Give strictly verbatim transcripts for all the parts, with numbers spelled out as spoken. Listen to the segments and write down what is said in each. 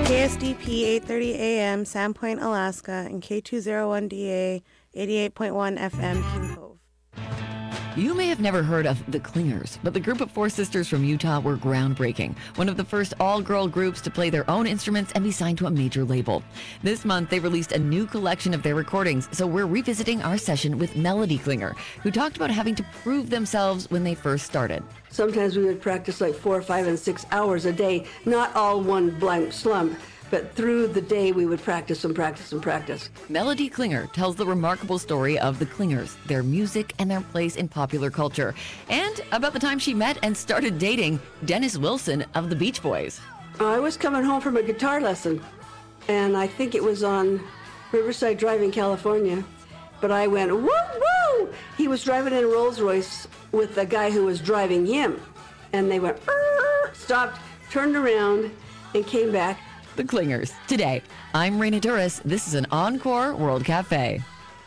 K S D P eight thirty A M, Sandpoint, Alaska, and K two oh one D A eighty-eight point one F M, King Cove. You may have never heard of the Clingers, but the group of four sisters from Utah were groundbreaking. One of the first all-girl groups to play their own instruments and be signed to a major label. This month, they released a new collection of their recordings, so we're revisiting our session with Melody Clinger, who talked about having to prove themselves when they first started. Sometimes we would practice like four, five, and six hours a day, not all one blank slump. But through the day, we would practice and practice and practice. Melody Clinger tells the remarkable story of the Clingers, their music, and their place in popular culture, and about the time she met and started dating Dennis Wilson of the Beach Boys. I was coming home from a guitar lesson, and I think it was on Riverside Drive in California. But I went, woo, woo! He was driving in a Rolls Royce with the guy who was driving him. And they went, Arr! Stopped, turned around, and came back. The Clingers. Today, I'm Raina Duras. This is an Encore World Cafe.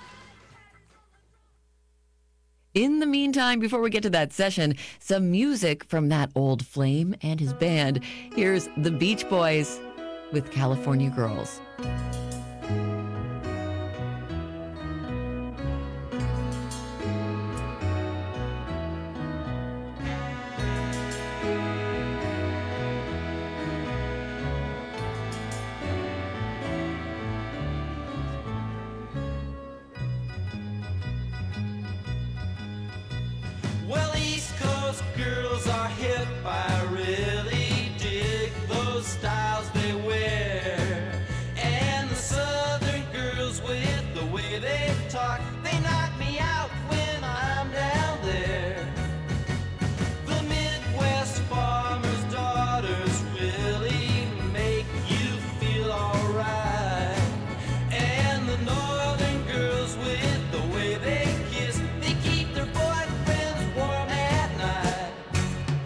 In the meantime, before we get to that session, some music from that old flame and his band. Here's the Beach Boys with California Girls. Well, East Coast girls are hip. I really dig those styles they wear. And the Southern girls with the way they talk, they knock me out when I'm down there. The Midwest farmers' daughters really make you feel alright. And the Northern girls with the way they kiss, they keep their boyfriends warm at night.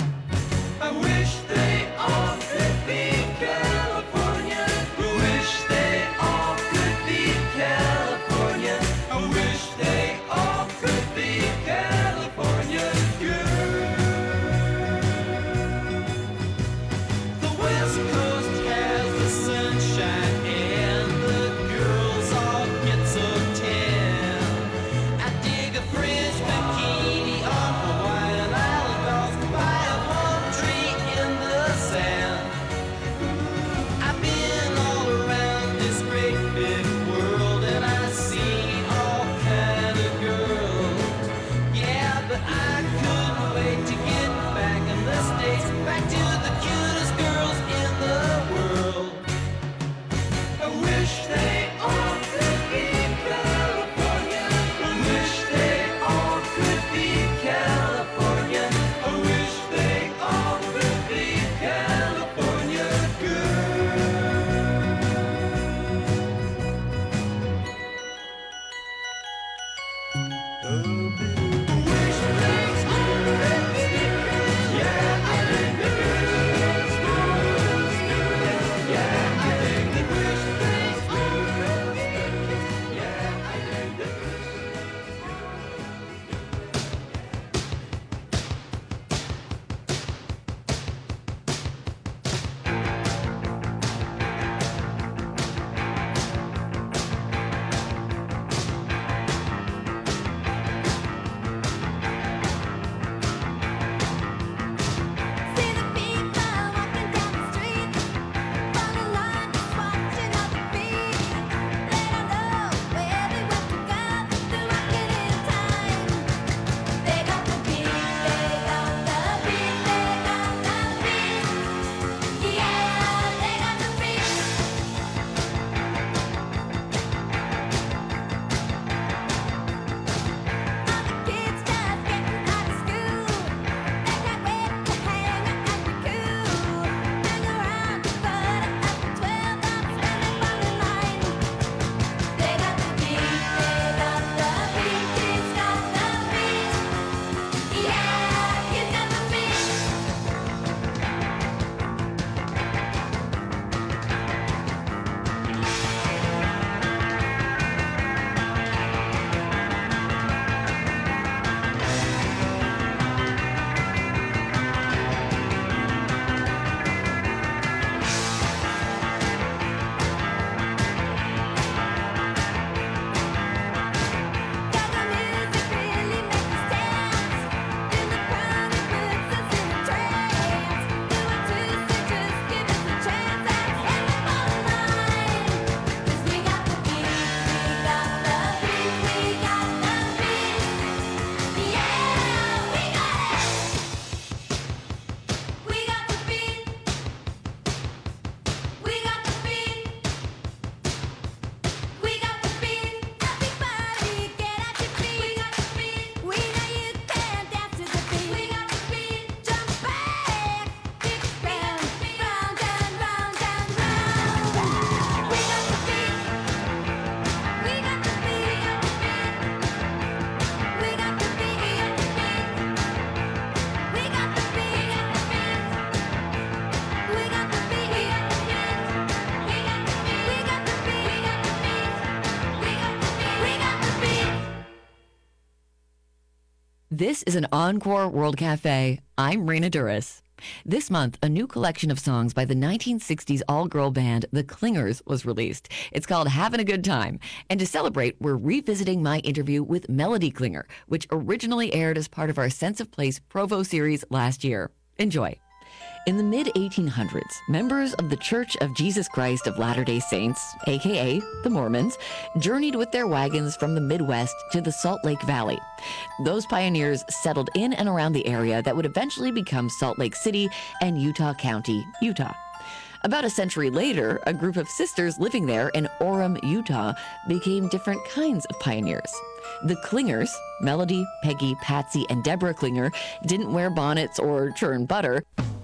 This is an Encore World Cafe. I'm Raina Duras. This month, a new collection of songs by the nineteen sixties all-girl band The Clingers was released. It's called Having a Good Time. And to celebrate, we're revisiting my interview with Melody Clinger, which originally aired as part of our Sense of Place Provo series last year. Enjoy. In the mid eighteen hundreds, members of the Church of Jesus Christ of Latter-day Saints, aka the Mormons, journeyed with their wagons from the Midwest to the Salt Lake Valley. Those pioneers settled in and around the area that would eventually become Salt Lake City and Utah County, Utah. About a century later, a group of sisters living there in Orem, Utah, became different kinds of pioneers. The Clingers, Melody, Peggy, Patsy, and Deborah Clinger, didn't wear bonnets or churn butter.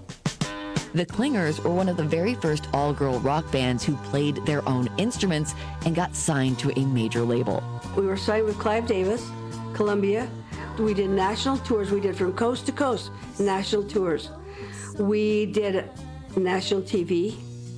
The Clingers were one of the very first all-girl rock bands who played their own instruments and got signed to a major label. We were signed with Clive Davis, Columbia. We did national tours. We did from coast to coast national tours. We did national T V.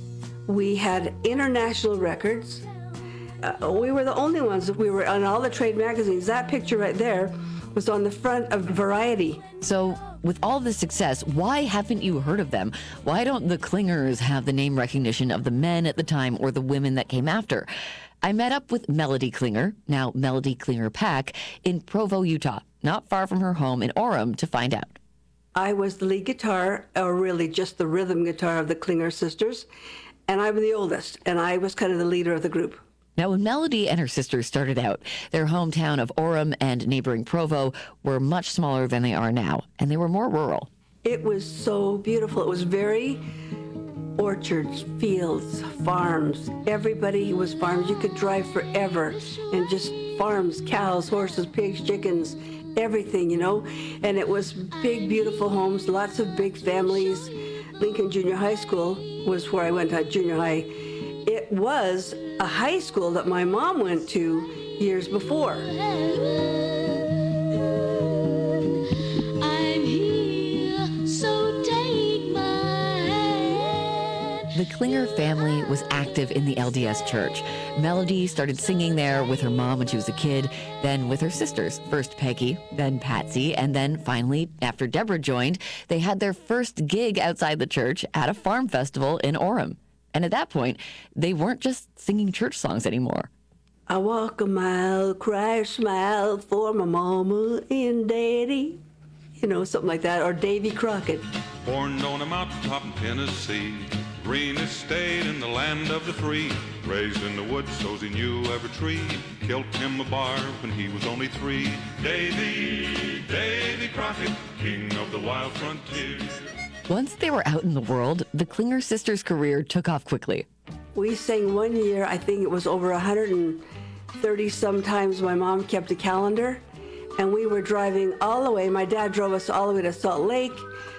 We had international records. Uh, we were the only ones. We were on all the trade magazines. That picture right there was on the front of Variety. So, with all this success, why haven't you heard of them? Why don't the Clingers have the name recognition of the men at the time or the women that came after? I met up with Melody Clinger, now Melody Clinger Pack, in Provo, Utah, not far from her home in Orem, to find out. I was the lead guitar, or really just the rhythm guitar of the Clinger sisters, and I'm the oldest, and I was kind of the leader of the group. Now, when Melody and her sisters started out, their hometown of Orem and neighboring Provo were much smaller than they are now, and they were more rural. It was so beautiful. It was very orchards, fields, farms. Everybody was farms. You could drive forever, and just farms, cows, horses, pigs, chickens, everything, you know. And it was big, beautiful homes, lots of big families. Lincoln Junior High School was where I went to junior high. It was a high school that my mom went to years before. I'm here, so take my hand. The Clinger family was active in the L D S church. Melody started singing there with her mom when she was a kid, then with her sisters, first Peggy, then Patsy, and then finally, after Deborah joined, they had their first gig outside the church at a farm festival in Orem. And at that point, they weren't just singing church songs anymore. I walk a mile, cry or smile for my mama and daddy. You know, something like that. Or Davy Crockett. Born on a mountaintop in Tennessee, greenest state in the land of the free. Raised in the woods so's he knew every tree. Killed him a bar when he was only three. Davy, Davy Crockett, king of the wild frontier. Once they were out in the world, the Clinger sisters' career took off quickly. We sang one year, I think it was over one hundred thirty sometimes. My mom kept a calendar, and we were driving all the way. My dad drove us all the way to Salt Lake,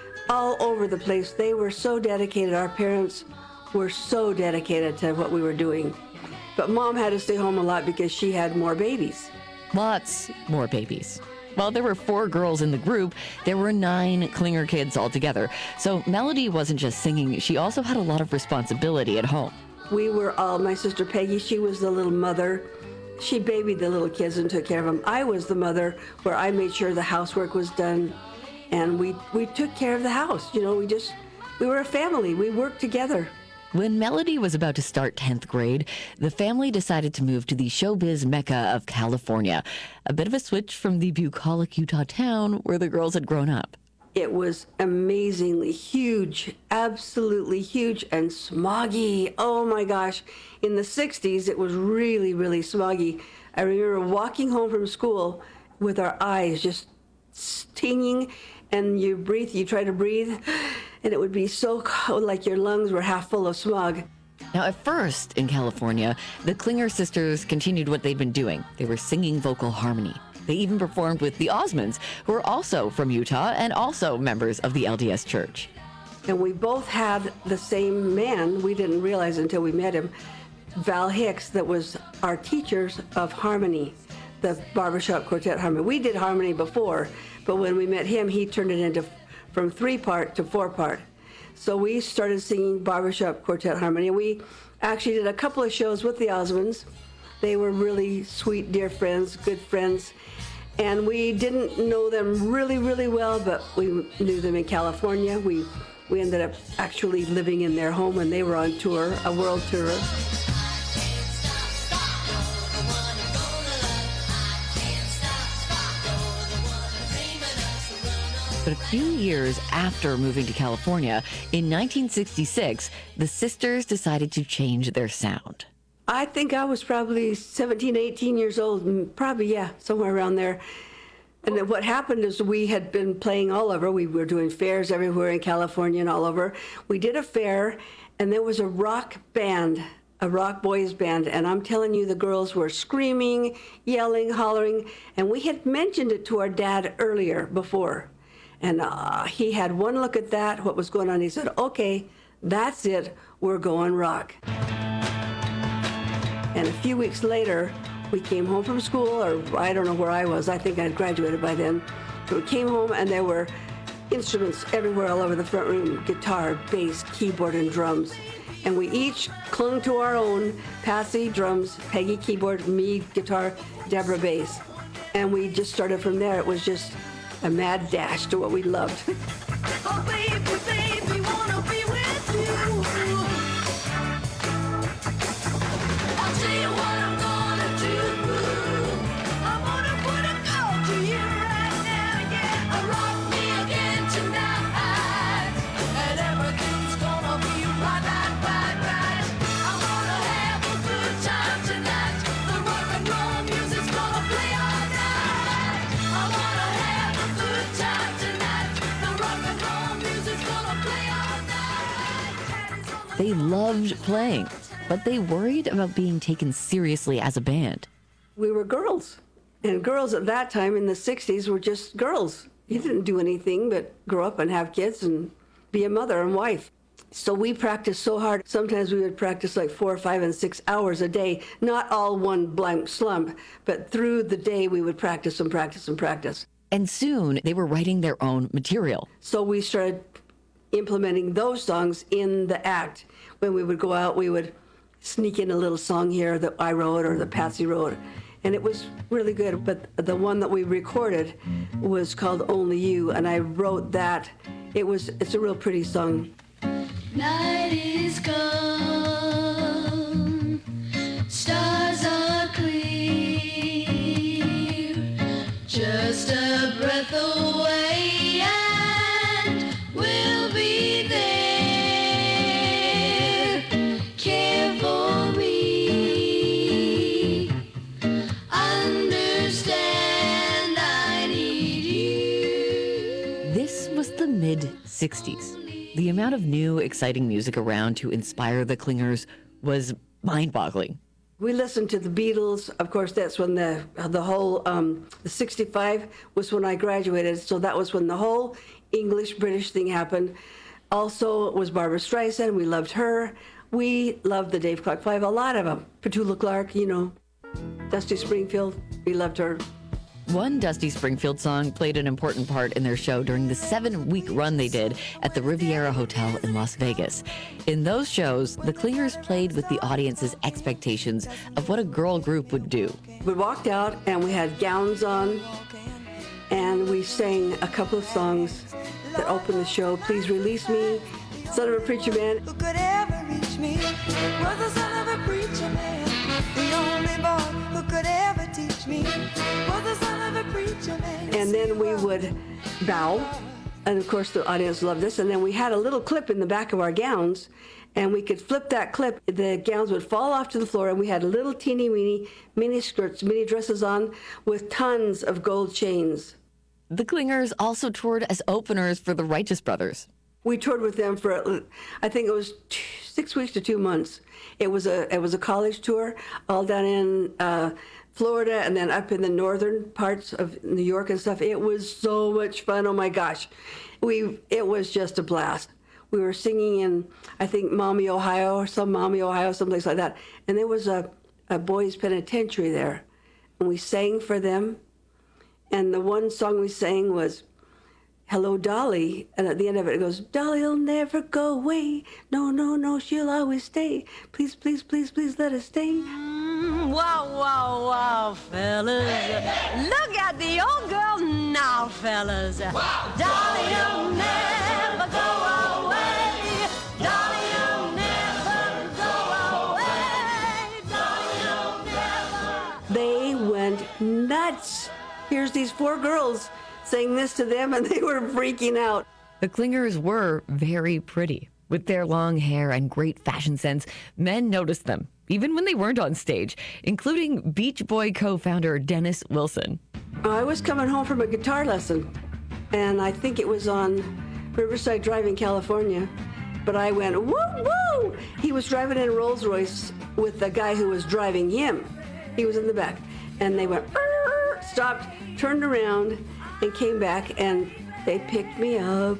all over the place. They were so dedicated. Our parents were so dedicated to what we were doing. But Mom had to stay home a lot because she had more babies. Lots more babies. While there were four girls in the group, there were nine Clinger kids altogether. So Melody wasn't just singing, she also had a lot of responsibility at home. We were all, my sister Peggy, she was the little mother. She babied the little kids and took care of them. I was the mother where I made sure the housework was done, and we, we took care of the house. You know, we just, we were a family. We worked together. When Melody was about to start tenth grade, the family decided to move to the showbiz mecca of California, a bit of a switch from the bucolic Utah town where the girls had grown up. It was amazingly huge, absolutely huge, and smoggy. Oh my gosh. In the sixties, it was really, really smoggy. I remember walking home from school with our eyes just stinging, and you breathe, you try to breathe, and it would be so cold, like your lungs were half full of smog. Now, at first in California, the Clinger sisters continued what they'd been doing. They were singing vocal harmony. They even performed with the Osmonds, who are also from Utah and also members of the L D S Church. And we both had the same man. We didn't realize until we met him, Val Hicks, that was our teachers of harmony, the barbershop quartet harmony. We did harmony before, but when we met him, he turned it into from three-part to four-part. So we started singing barbershop quartet harmony. We actually did a couple of shows with the Osmonds. They were really sweet, dear friends, good friends. And we didn't know them really, really well, but we knew them in California. We we ended up actually living in their home, and they were on tour, a world tour. But a few years after moving to California, in nineteen sixty-six, the sisters decided to change their sound. I think I was probably seventeen, eighteen years old, and probably, yeah, somewhere around there. And then what happened is we had been playing all over. We were doing fairs everywhere in California and all over. We did a fair, and there was a rock band, a rock boys band, and I'm telling you, the girls were screaming, yelling, hollering, and we had mentioned it to our dad earlier before. And uh, he had one look at that, what was going on. He said, okay, that's it. We're going rock. And a few weeks later, we came home from school, or I don't know where I was. I think I'd graduated by then. So we came home, and there were instruments everywhere all over the front room, guitar, bass, keyboard, and drums. And we each clung to our own, Patsy, drums, Peggy, keyboard, me, guitar, Deborah, bass. And we just started from there. It was just a mad dash to what we loved. Oh, baby, baby, wanna be with you. I'll tell you what I'm gonna do. I'm gonna put a call to you right now, yeah. Uh, rock me again tonight, and everything's gonna be right, right, right, right. I'm gonna have a good time tonight. The rock and roll music's gonna play all night. I wanna have a good time tonight. The rock and roll music's gonna play all night. They loved playing, but they worried about being taken seriously as a band. We were girls. And girls at that time in the sixties were just girls. You didn't do anything but grow up and have kids and be a mother and wife. So we practiced so hard. Sometimes we would practice like four, five, and six hours a day. Not all one blank slump, but through the day we would practice and practice and practice. And soon they were writing their own material. So we started implementing those songs in the act. When we would go out, we would sneak in a little song here that I wrote or that Patsy wrote. And it was really good. But the one that we recorded was called Only You, and I wrote that. It was, it's a real pretty song. Night is come, stars are clear, just a breath away and we'll be there. Care for me, understand I need you. This was the mid sixties. The amount of new, exciting music around to inspire the Clingers was mind-boggling. We listened to the Beatles. Of course, that's when the the whole, um, the sixty-five was when I graduated. So that was when the whole English-British thing happened. Also, it was Barbra Streisand. We loved her. We loved the Dave Clark Five, a lot of them. Petula Clark, you know, Dusty Springfield. We loved her. One Dusty Springfield song played an important part in their show during the seven-week run they did at the Riviera Hotel in Las Vegas. In those shows, the Clingers played with the audience's expectations of what a girl group would do. We walked out and we had gowns on, and we sang a couple of songs that opened the show. Please Release Me, Son of a Preacher Man. Who could ever reach me was the son of a preacher man. The only boy who could ever teach me was the son of a preacher man. And then we would bow, and of course the audience loved this. And then we had a little clip in the back of our gowns, and we could flip that clip. The gowns would fall off to the floor, and we had little teeny weeny mini skirts, mini dresses on with tons of gold chains. The Clingers also toured as openers for the Righteous Brothers. We toured with them for, I think it was two, six weeks to two months. It was a it was a college tour, all down in uh, Florida and then up in the northern parts of New York and stuff. It was so much fun. Oh my gosh, we it was just a blast. We were singing in, I think, Maumee, Ohio, or some Maumee, Ohio, someplace like that. And there was a, a boys' penitentiary there, and we sang for them. And the one song we sang was Hello, Dolly. And at the end of it, it goes, Dolly'll never go away. No, no, no, she'll always stay. Please, please, please, please let us stay. Mm, Wow, wow, wow, fellas. Look at the old girl now, fellas. Wow. Darling, you'll never go away. Darling, you'll never go away. Darling, you'll never. They went nuts. Here's these four girls saying this to them, and they were freaking out. The Clingers were very pretty. With their long hair and great fashion sense, men noticed them, even when they weren't on stage, including Beach Boy co-founder Dennis Wilson. I was coming home from a guitar lesson, and I think it was on Riverside Drive in California. But I went, woo, woo! He was driving in a Rolls Royce with the guy who was driving him. He was in the back. And they went, "Arr!" Stopped, turned around, and came back, and they picked me up.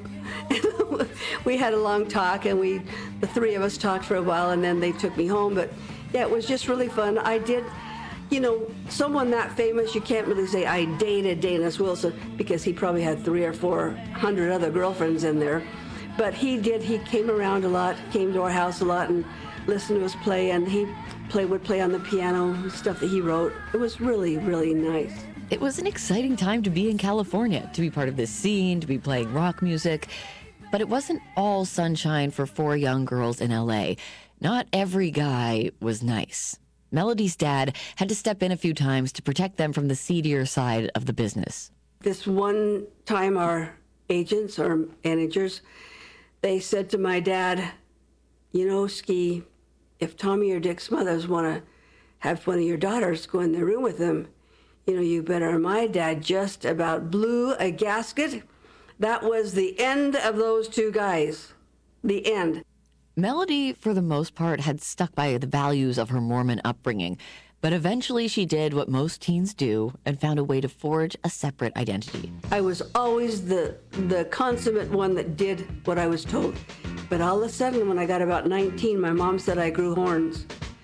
We had a long talk, and we, the three of us talked for a while, and then they took me home. But yeah, it was just really fun. I did, you know, someone that famous, you can't really say I dated Dennis Wilson, because he probably had three or four hundred other girlfriends in there. But he did, he came around a lot, came to our house a lot, and listened to us play, and he play, would play on the piano, stuff that he wrote. It was really, really nice. It was an exciting time to be in California, to be part of this scene, to be playing rock music. But it wasn't all sunshine for four young girls in L A. Not every guy was nice. Melody's dad had to step in a few times to protect them from the seedier side of the business. This one time, our agents or managers, they said to my dad, you know, Ski, if Tommy or Dick Smothers want to have one of your daughters go in the room with them, you know, you better. My dad just about blew a gasket. That was the end of those two guys. The end. Melody, for the most part, had stuck by the values of her Mormon upbringing, but eventually she did what most teens do and found a way to forge a separate identity. I was always the the consummate one that did what I was told. But all of a sudden, when I got about nineteen, my mom said I grew horns.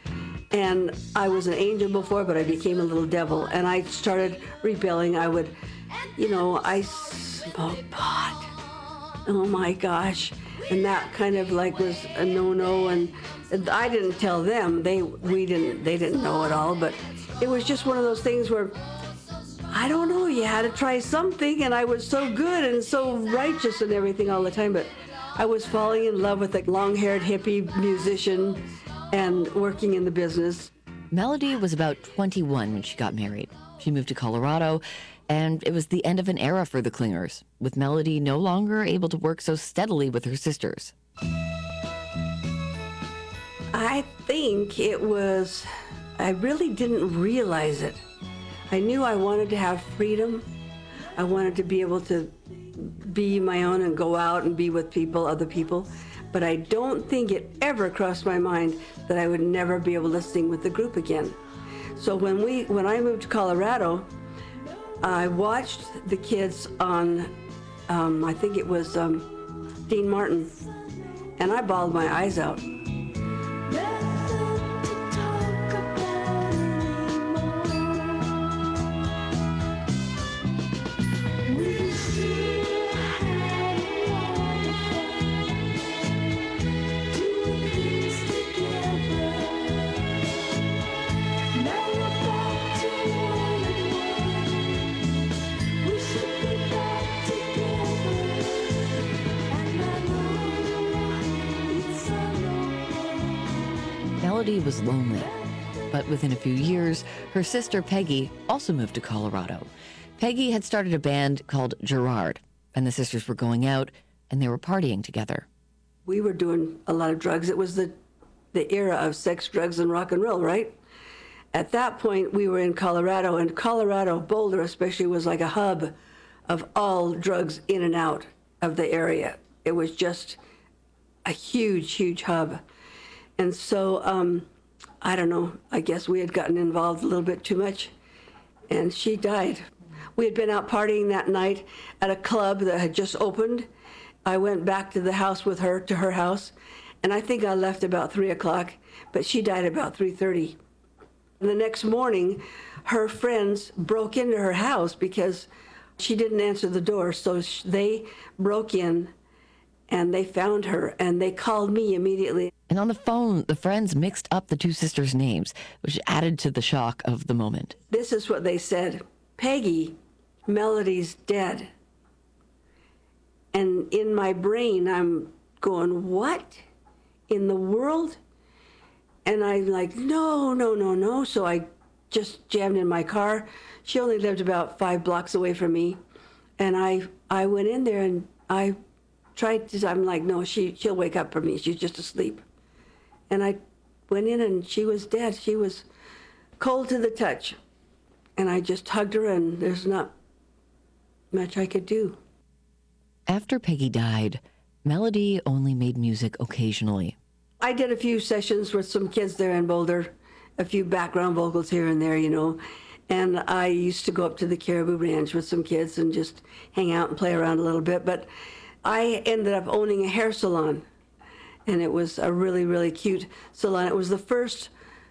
And I was an angel before, but I became a little devil. And I started rebelling. I would, you know, I smoked pot. Oh my gosh. And that kind of like was a no-no. And I didn't tell them. They, we didn't, they didn't know it all. But it was just one of those things where, I don't know, you had to try something. And I was so good and so righteous and everything all the time. But I was falling in love with a long-haired hippie musician and working in the business. Melody was about twenty-one when she got married. She moved to Colorado, and it was the end of an era for the Clingers, with Melody no longer able to work so steadily with her sisters. I think it was, I really didn't realize it. I knew I wanted to have freedom. I wanted to be able to be my own and go out and be with people, other people. But I don't think it ever crossed my mind that I would never be able to sing with the group again. So when we, when I moved to Colorado, I watched the kids on, um, I think it was um, Dean Martin, and I bawled my eyes out. Melody was lonely, but within a few years, her sister Peggy also moved to Colorado. Peggy had started a band called Gerard, and the sisters were going out and they were partying together. We were doing a lot of drugs. It was the, the era of sex, drugs, and rock and roll, right? At that point, we were in Colorado, and Colorado, Boulder especially, was like a hub of all drugs in and out of the area. It was just a huge, huge hub. And so, um, I don't know, I guess we had gotten involved a little bit too much, and she died. We had been out partying that night at a club that had just opened. I went back to the house with her, to her house, and I think I left about three o'clock, but she died about three thirty. And the next morning, her friends broke into her house because she didn't answer the door, so they broke in And they found her, and they called me immediately. And on the phone, the friends mixed up the two sisters' names, which added to the shock of the moment. This is what they said: Peggy, Melody's dead. And in my brain, I'm going, what in the world? And I'm like, no, no, no, no. So I just jammed in my car. She only lived about five blocks away from me. And I I went in there and I tried to, I'm like, no, she, she'll wake up for me. She's just asleep. And I went in and she was dead. She was cold to the touch. And I just hugged her, and there's not much I could do. After Peggy died, Melody only made music occasionally. I did a few sessions with some kids there in Boulder, a few background vocals here and there, you know. And I used to go up to the Caribou Ranch with some kids and just hang out and play around a little bit. But I ended up owning a hair salon, and it was a really, really cute salon. It was the first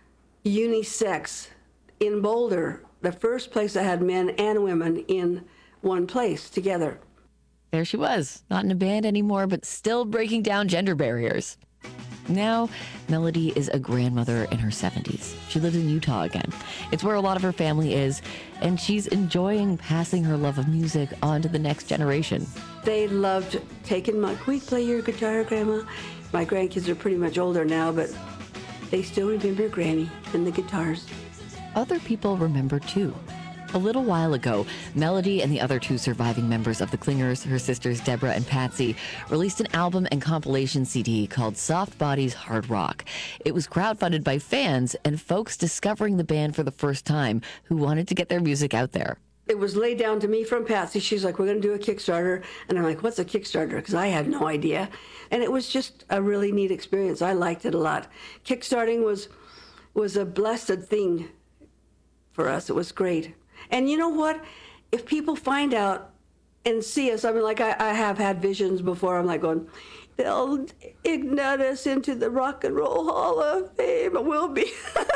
unisex in Boulder, the first place that had men and women in one place together. There she was, not in a band anymore, but still breaking down gender barriers. Now, Melody is a grandmother in her seventies. She lives in Utah again. It's where a lot of her family is, and she's enjoying passing her love of music on to the next generation. They loved taking my, can we play your guitar, Grandma? My grandkids are pretty much older now, but they still remember Granny and the guitars. Other people remember too. A little while ago, Melody and the other two surviving members of the Clingers, her sisters Deborah and Patsy, released an album and compilation C D called Soft Bodies Hard Rock. It was crowdfunded by fans and folks discovering the band for the first time who wanted to get their music out there. It was laid down to me from Patsy. She's like, we're going to do a Kickstarter. And I'm like, what's a Kickstarter? Because I had no idea. And it was just a really neat experience. I liked it a lot. Kickstarting was was a blessed thing for us. It was great. And you know what? If people find out and see us, I mean, like I, I have had visions before. I'm like going, they'll ignite us into the Rock and Roll Hall of Fame. We'll be.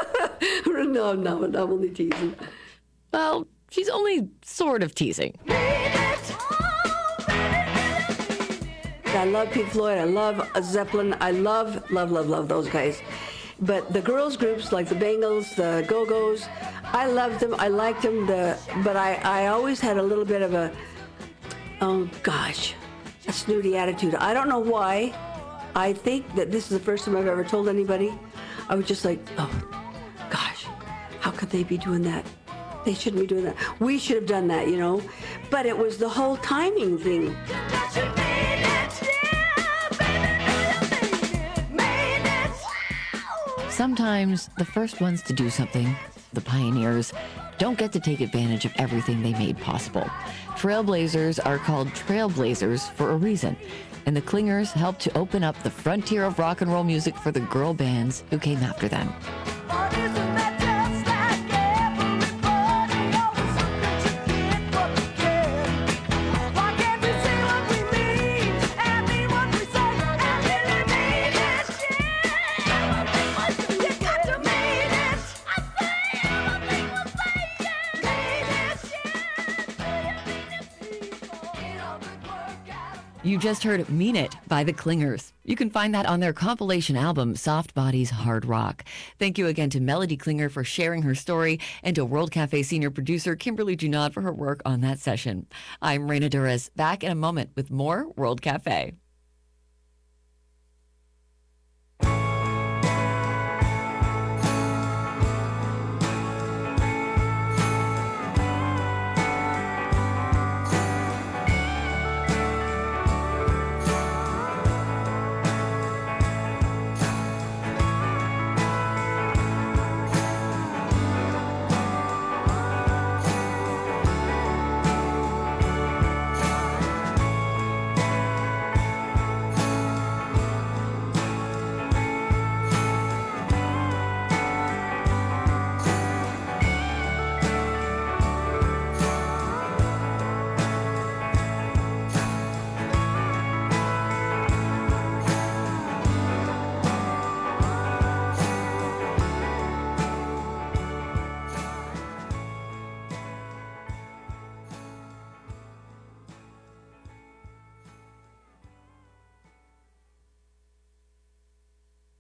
no, no, I'm only teasing. Well, she's only sort of teasing. I love Pink Floyd. I love Zeppelin. I love, love, love, love those guys. But the girls groups like the Bangles, the Go-Go's, I loved them. I liked them. The but I, I always had a little bit of a, oh gosh, a snooty attitude. I don't know why. I think that this is the first time I've ever told anybody. I was just like, oh gosh, how could they be doing that? They shouldn't be doing that. We should have done that, you know. But it was the whole timing thing. Sometimes the first ones to do something, the pioneers, don't get to take advantage of everything they made possible. Trailblazers are called trailblazers for a reason, and the Clingers helped to open up the frontier of rock and roll music for the girl bands who came after them. You just heard Mean It by the Clingers. You can find that on their compilation album, Soft Bodies Hard Rock. Thank you again to Melody Clinger for sharing her story, and to World Cafe senior producer Kimberly Junod for her work on that session. I'm Reina Durez, back in a moment with more World Cafe.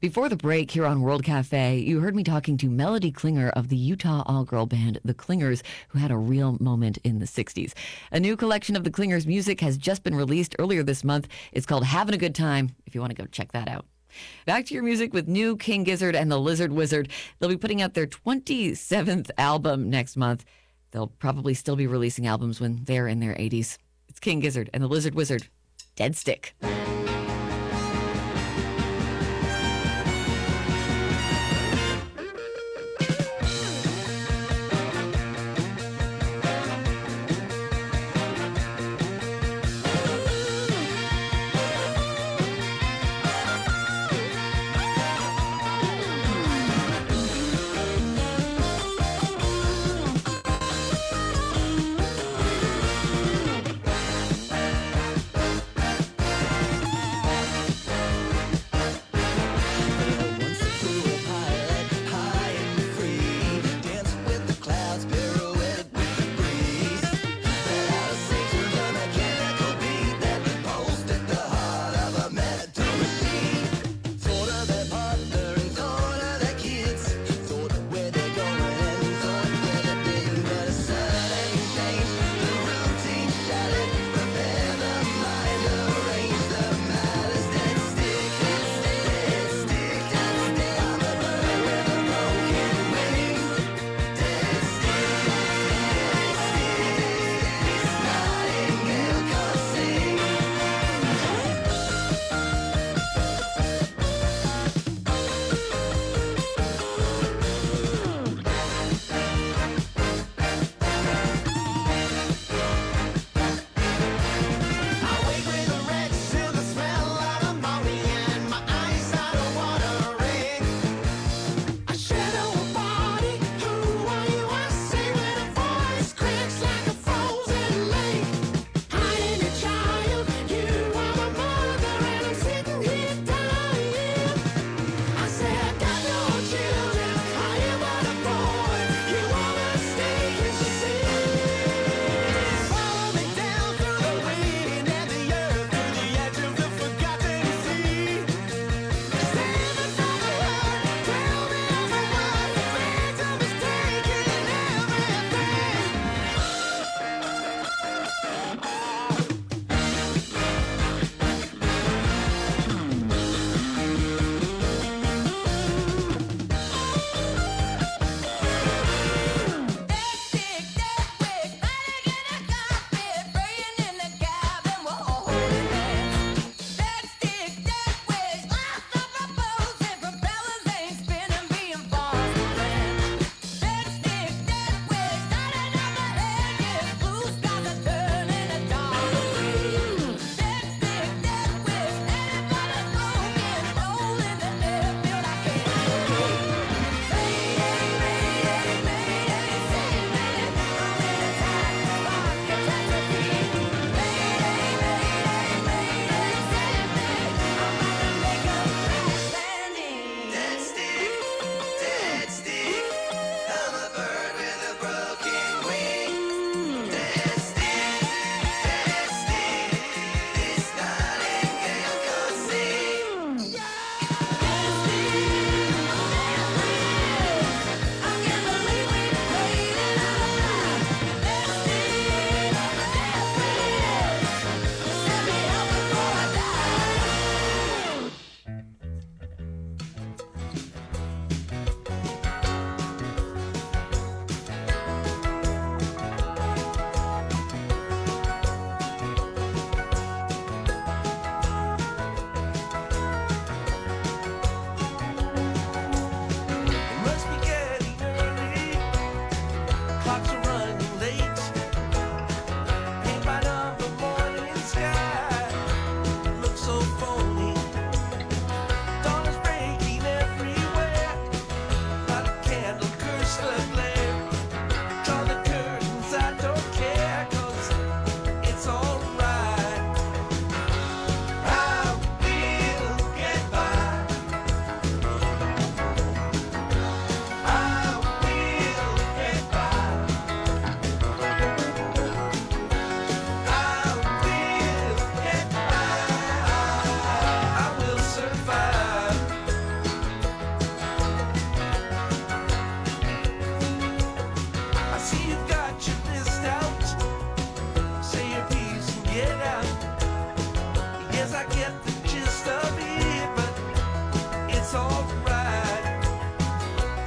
Before the break here on World Cafe, you heard me talking to Melody Klinger of the Utah all-girl band The Klingers, who had a real moment in the sixties. A new collection of The Klingers' music has just been released earlier this month. It's called Having a Good Time, if you want to go check that out. Back to your music with new King Gizzard and the Lizard Wizard. They'll be putting out their twenty-seventh album next month. They'll probably still be releasing albums when they're in their eighties. It's King Gizzard and the Lizard Wizard. Dead Stick.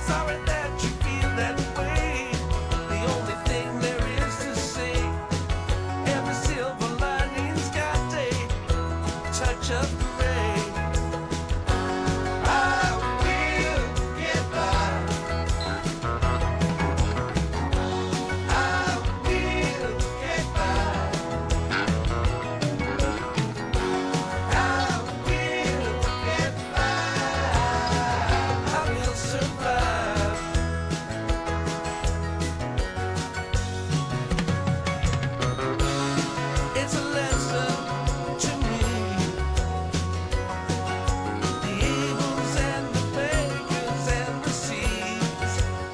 sorry that you feel that way. The only thing there is to say, every silver lining's got a touch of gray. I will get by. I will get by. I will get by. I will survive. It's a lesson to me. The evils and the beggars and the seas.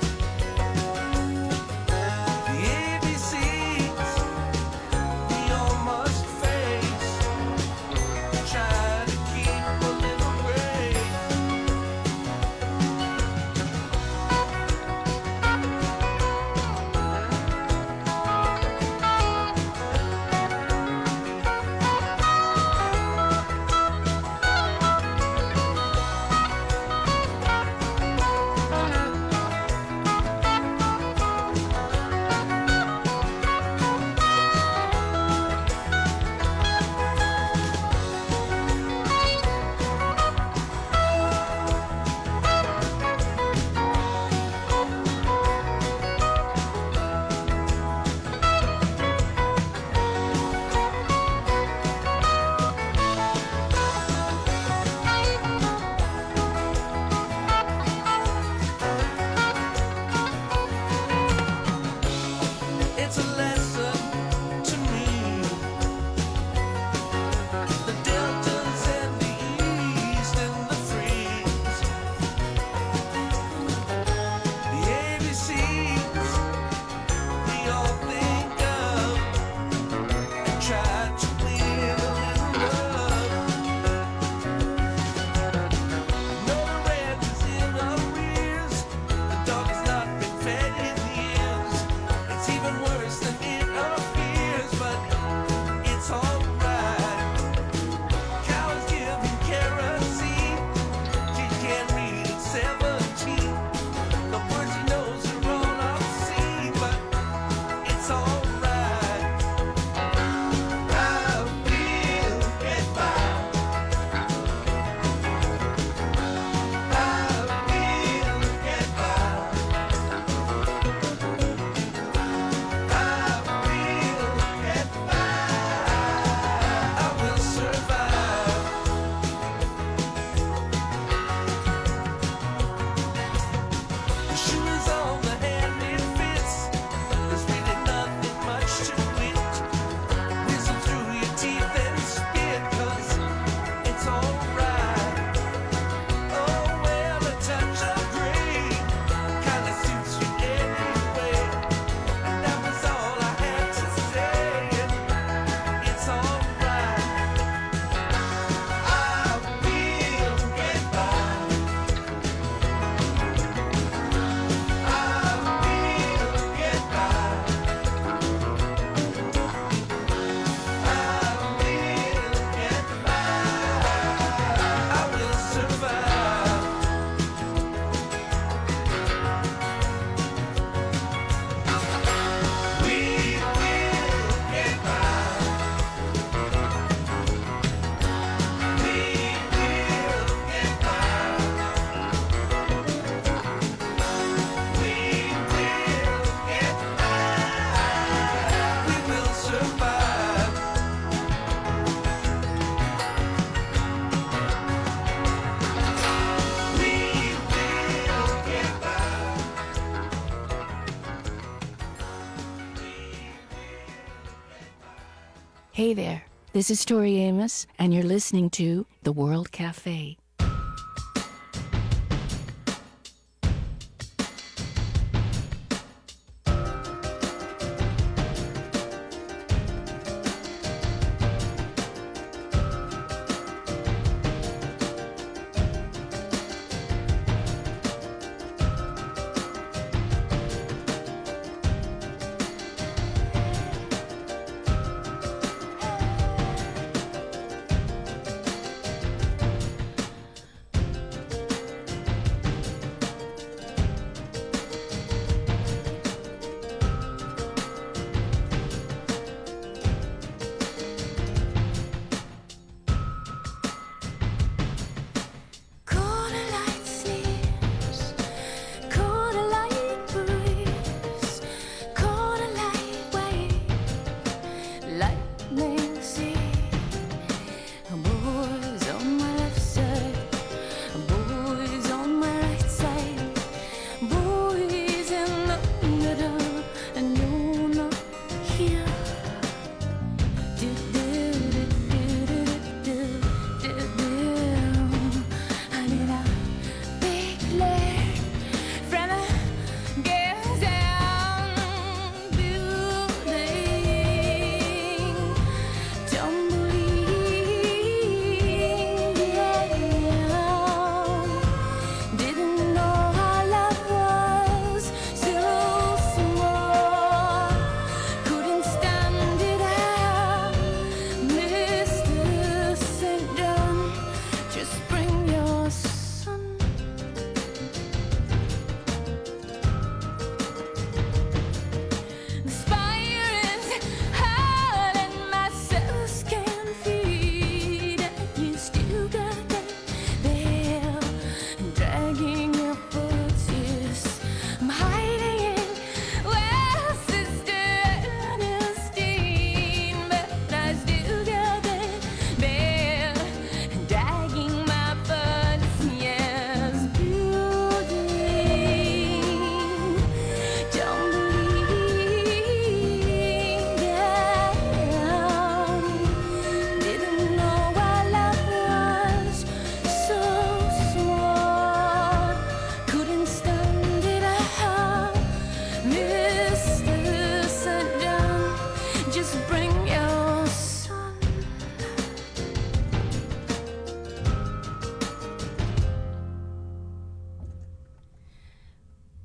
The A B Cs we all must face. Try to keep a little grace. It's a lesson to me. The deltas and the east and the freeze. The A B Cs we all think of and try to win a little love. No, the ranch is in arrears. The dog has not been fed in years. It's even worse than it appears, but it's alright. Cows give him kerosene. Kid can't read at seventeen. The words he knows are all obscene, but it's alright. I will get by. I will get by. I will get by. I will survive. The shoe is on the hand it fits. There's really nothing much to it. Whistle through your teeth and spit, 'cause it's alright. Oh, well, a touch of gray kinda suits you anyway. And that was all I had to say. It's alright. I will get by. I will get by. I will get by. I will survive. We will get by. We will get by. We will get by. We will survive. We will get by. Hey there, this is Tori Amos, and you're listening to The World Cafe.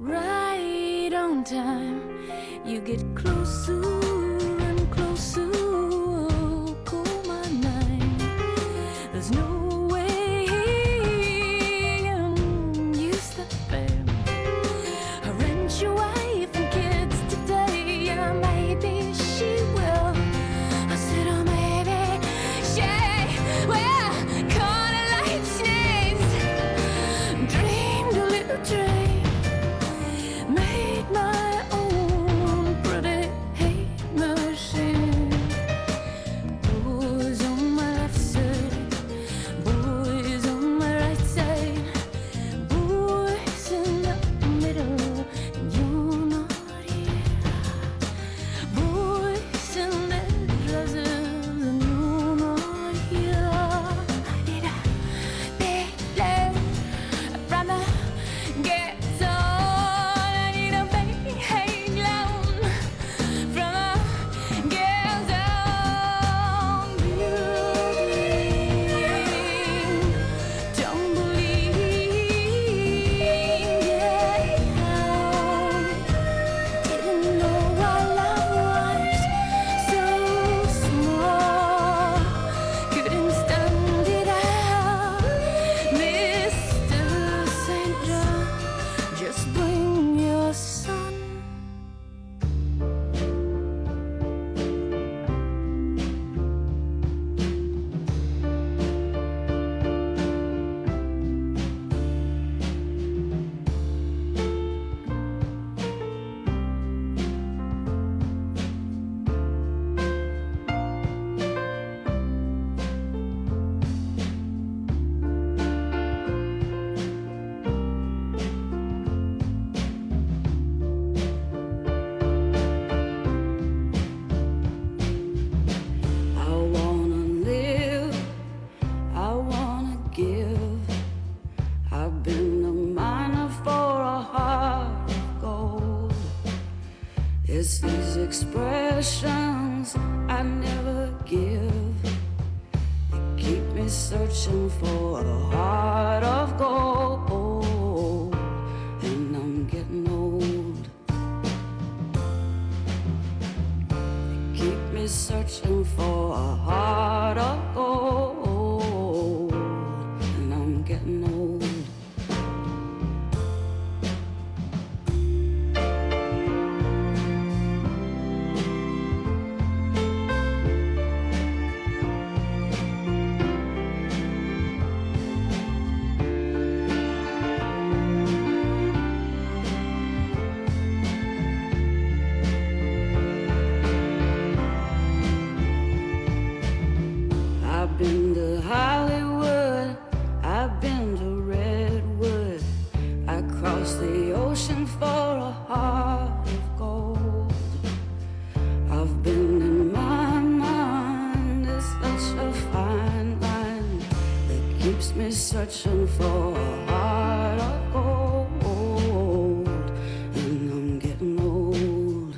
right on time. You get closer and closer, call my name. There's no way you stop him. Arrange your wife and kids today, yeah, maybe she will. I said, oh, maybe she will. Caught a lightning, dreamed a little dream, made my own pretty hate machine. Boys on my left side, boys on my right side, boys in the middle, and you're not here. Boys in their dresses, and you're not here. I need a big leg from the ghetto. I need a big hanglown from the ghetto. Building, don't believe, yeah. Didn't know our love was so small. Couldn't stand it out, Mister Saint John. Just bring your son. I wanna live, I wanna give. I've been a miner for a heart of gold. It's these expressions I never give that keep me searching for a heart of gold. And I'm getting old. Keep me searching for a heart of gold, and I'm getting old. I've been to Hollywood, I've been to Redwood. I crossed the ocean for a heart of gold. I've been in my mind, it's such a fine line that keeps me searching for a heart of gold. And I'm getting old.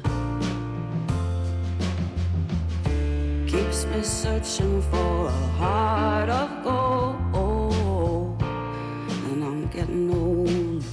Keeps me searching for a heart of gold, and I'm getting old.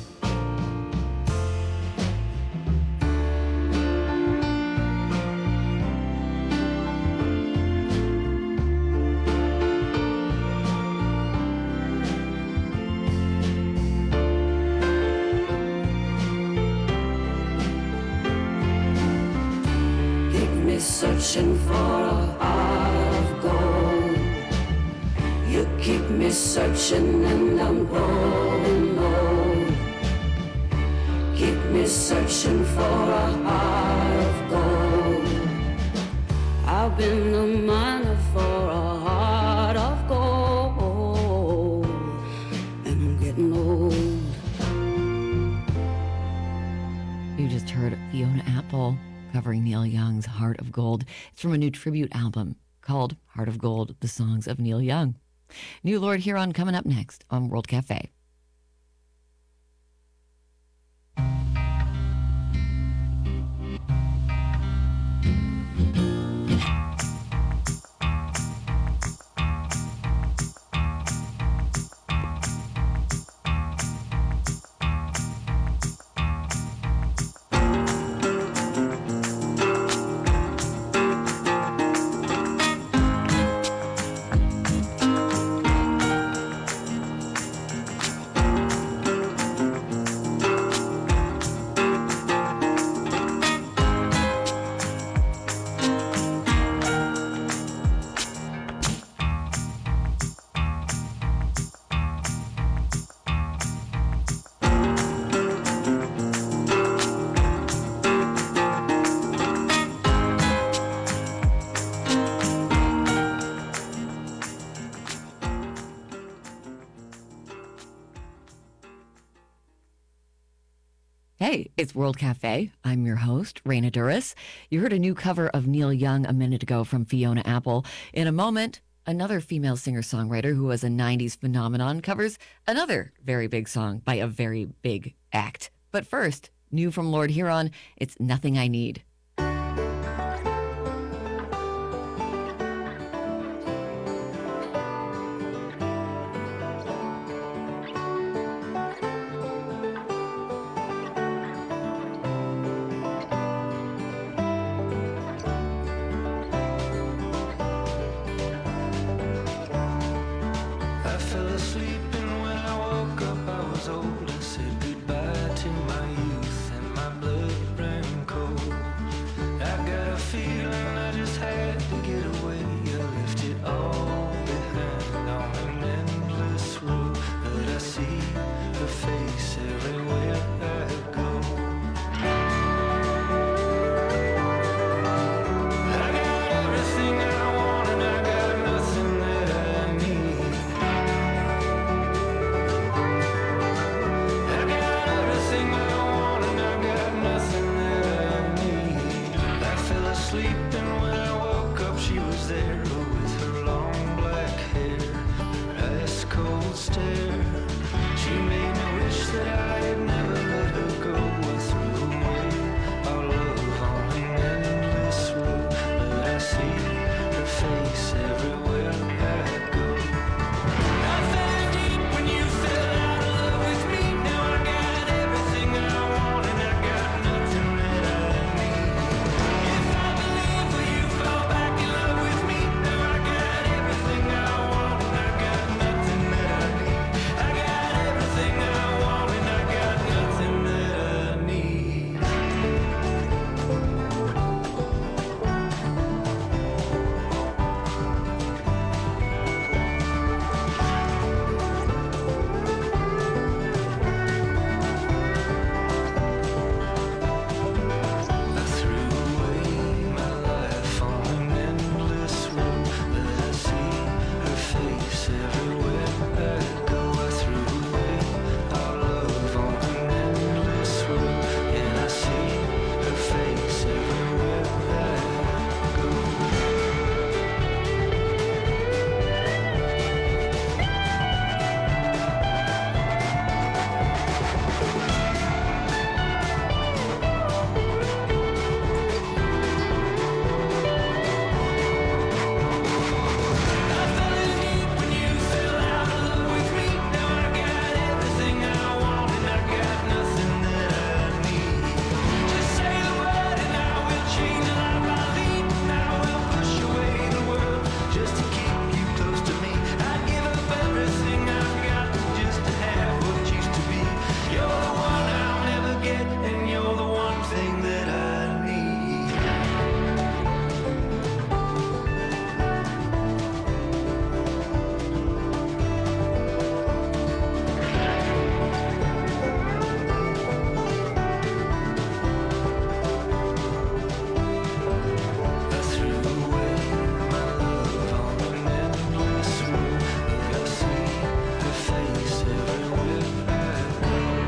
Keep me searching for a heart of gold. You keep me searching and I'm growing old. Keep me searching for a heart of gold. I've been a miner for a heart of gold, and I'm getting old. You just heard Fiona Apple covering Neil Young's Heart of Gold. It's from a new tribute album called Heart of Gold, the songs of Neil Young. New Lord Huron coming up next on World Cafe. Hey, it's World Cafe. I'm your host, Raina Duras. You heard a new cover of Neil Young a minute ago from Fiona Apple. In a moment, another female singer-songwriter who was a nineties phenomenon covers another very big song by a very big act. But first, new from Lord Huron, it's Nothing I Need. I fell asleep and when I woke up I was old. I said goodbye to my youth and my blood ran cold. I got a feeling I just had to get away. I left it all behind on an endless road, but I see her face everywhere I go. I got everything I want and I got nothing that I need. I got everything I want and I got nothing that I need. I fell asleep and when I woke up she was there with her long black hair, her ice cold stare. She made me wish that I had never let her go. I threw away our love on an endless road, but I see her face everywhere I go. I fell deep when you fell out of love with me. Now I got everything I want and I got nothing that I need. If I believe when you fell back in love with me, now I got everything I want and I got nothing that I need. I got everything I want and I got nothing that I need. I threw away my life on an endless road, but I see her face everywhere I go. I threw away our love on an endless road, and I see her face everywhere I go. I fell in deep when you fell out of love with me. Now I got everything I want and I got nothing that I need. Just say the word and I will change the life I lead. And I will push away the world just to keep you close to me. I'd give up everything I've got just to have what used to be. You're the one I'll never get and you're the one thing that I need. I threw away my love on an endless road, but I see her face everywhere I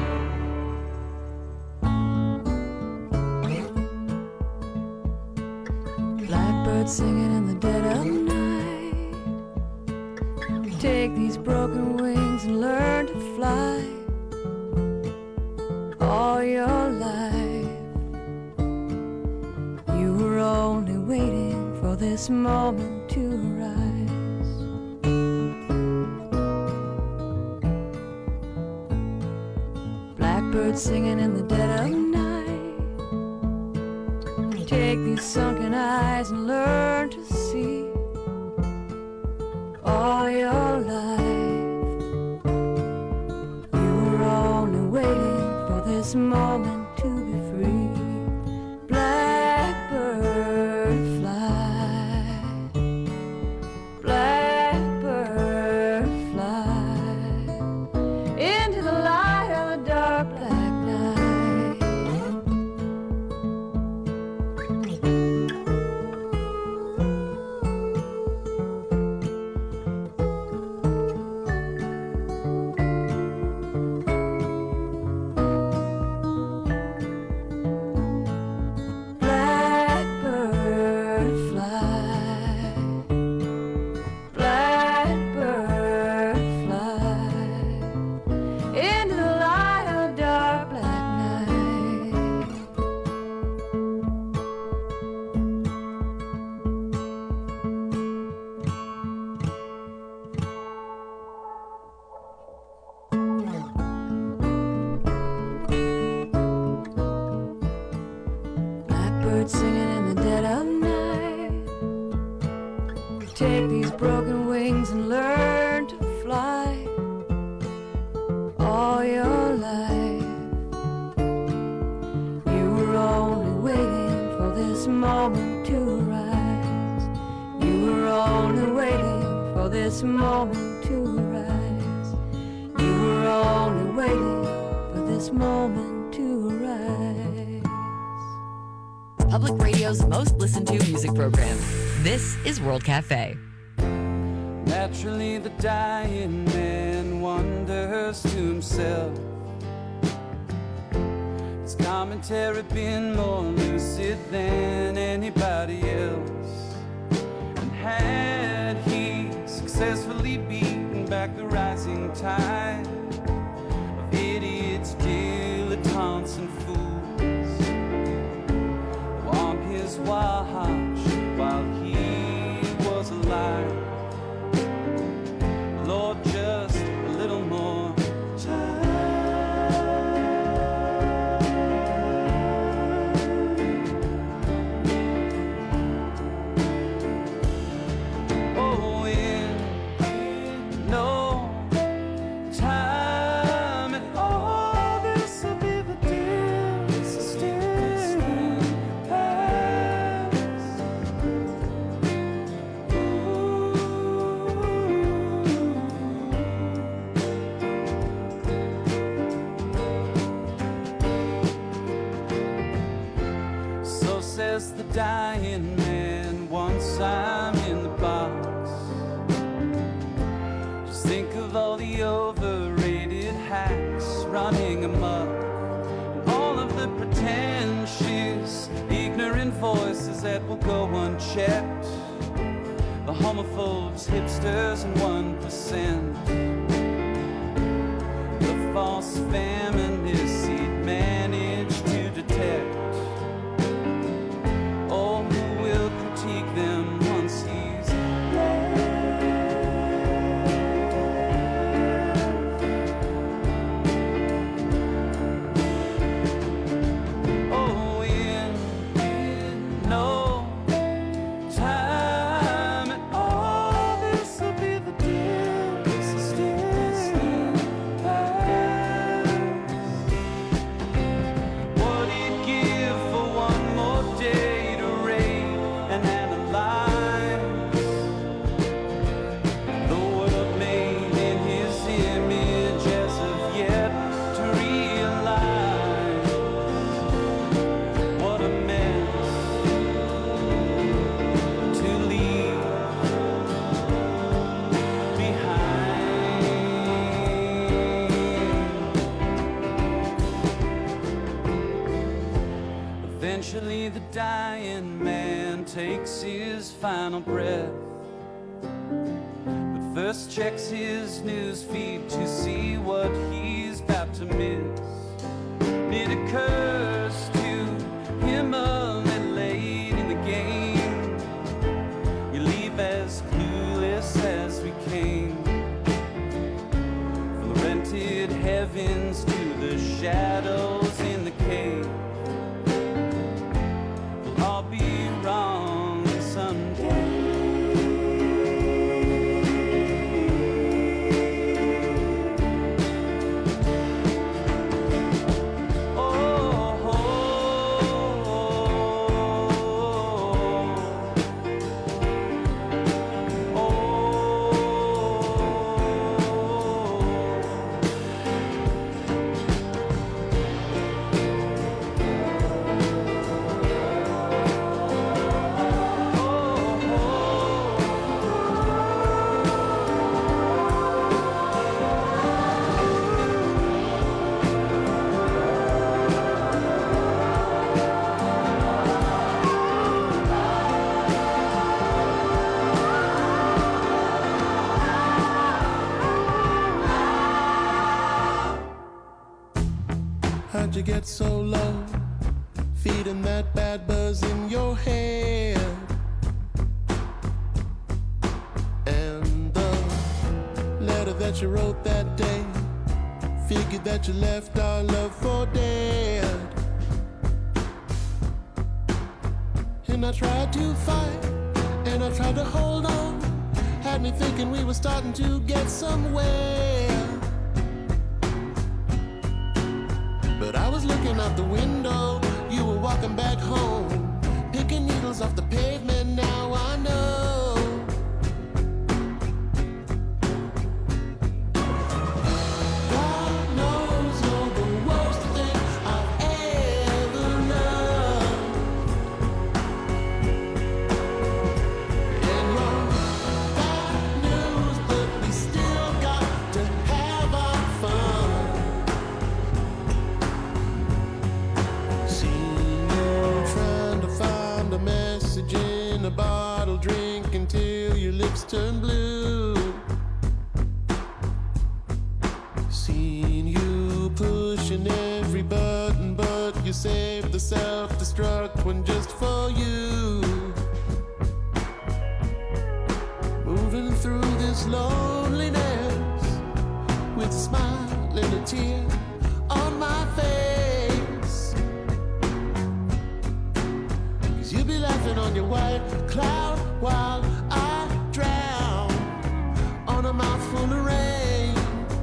go. Blackbird singing in the dead of night. Take these broken wings and learn to fly. All your life, you were only waiting for this moment to arise. Blackbird singing in the dead of night. Take these sunken eyes and learn to see. All your life, you were only waiting for this moment to be free. Blackbird fly, blackbird fly into the light of the dark black night. birds singing in the dead of night. Take these broken wings and learn to fly all your life. You were only waiting for this moment to rise. You were only waiting for this moment to rise. You were only waiting for this moment to rise. Public Radio's most listened to music program. This is World Cafe. Naturally, the dying man wonders to himself. His commentary been more lucid than anybody else. And had he successfully beaten back the rising tide of idiots, dilettantes, and fools, walk his watch while he was alive. Lord, just a little more time. Oh, in, in no time at all, this will be the distant past. So says the dying man once I'm in the box. Just think of all the overrated hacks running amok, and all of the pretentious, ignorant voices that will go unchecked. The homophobes, hipsters, and one percent. The false feminists he'd managed to detect. Oh, who will critique them once he's left? Oh, in, in no time at all, this will be the distant past. What he'd give for one more day to rate and analyze the world made in his image, as of yet to realize what a mess to leave behind. Eventually, the dying man takes his final breath, but first checks his news feed to see what he's about to miss. It occurs to him a little late in the game. We leave as clueless as we came, from the rented heavens to the shadows in the cave. We'll all be wrong someday. How'd you get so low? Feeding that bad buzz in your head. And the letter that you wrote that day, figured that you left our love for dead. And I tried to fight, and I tried to hold on. Had me thinking we were starting to get somewhere. But I was looking out the window, you were walking back home, picking needles off the pavement, now I know. God knows you're the worst thing I've ever loved. And you're bad news, but we still got to have our fun. Seen you trying to find a message in a bottle, drink until your lips turn blue. Seen you pushing every button, but you saved the self-destruct one just for you. Moving through this loneliness with a smile and a tear on my face. 'Cause you'll be laughing on your white cloud while I drown on a mouthful of rain.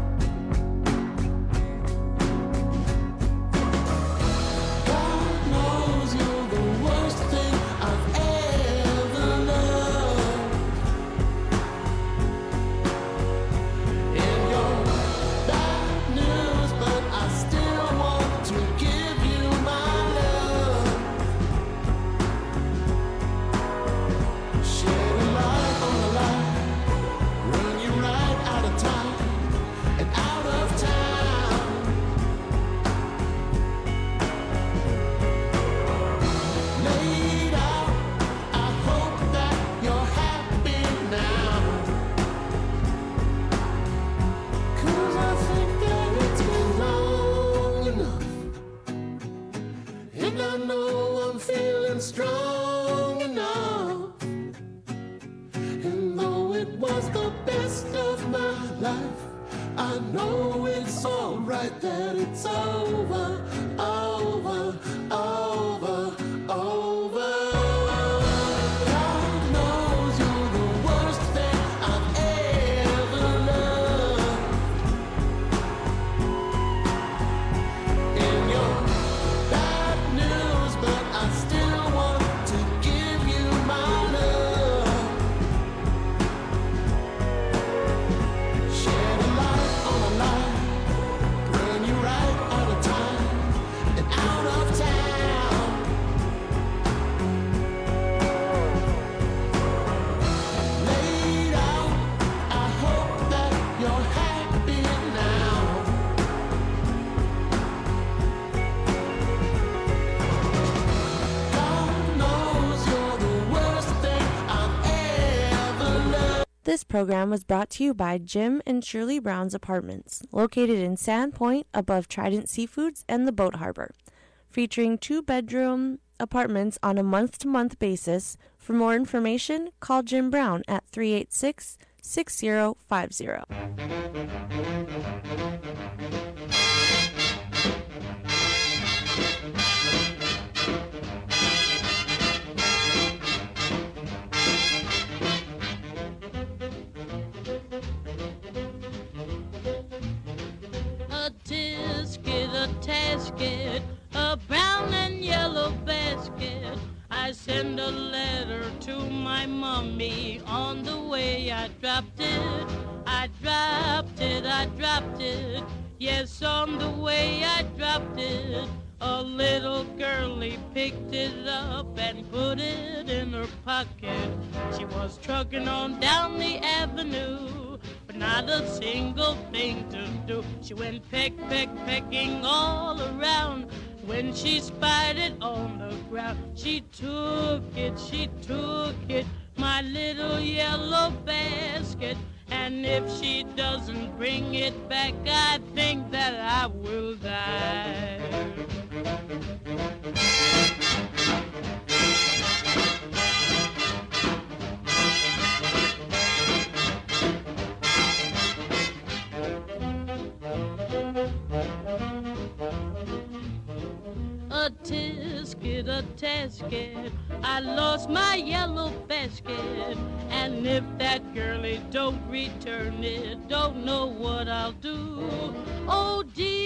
God knows you're the worst thing I've ever loved. And you're bad news, but I still want to give you my love. Shed a light on a light, run you right out of time and out of town. Laid out, I hope that you're happy now. 'Cause I think that it's been long enough, and I know I'm feeling strong enough. And though it was the best of my life, I know it's alright that it's over, over, over, over. God knows you're the worst thing I've ever loved. And you're bad news, but I still want to give you my love. Shed a light on a light, run you right out of time and out of town. Laid out, I hope that you're happy now. God knows you're the worst thing I've ever loved. This program was brought to you by Jim and Shirley Brown's Apartments, located in Sandpoint above Trident Seafoods and the Boat Harbor, featuring two-bedroom apartments on a month-to-month basis. For more information, call Jim Brown at three eight six, six zero five zero. A tisket, a tasket, a brown and yellow basket. I send a letter to my mommy. On the way I dropped it, I dropped it, I dropped it. Yes, on the way I dropped it. A little girlie picked it up and put it in her pocket. She was trucking on down the avenue, but not a single thing to do. She went peck, peck, pecking all around. When she spied it on the ground, she took it, she took it, my little yellow basket. And if she doesn't bring it back, I think that I will die. A tisket, a tasket. I lost my yellow basket. And if that girlie don't return it, don't know what I'll do. Oh, dear.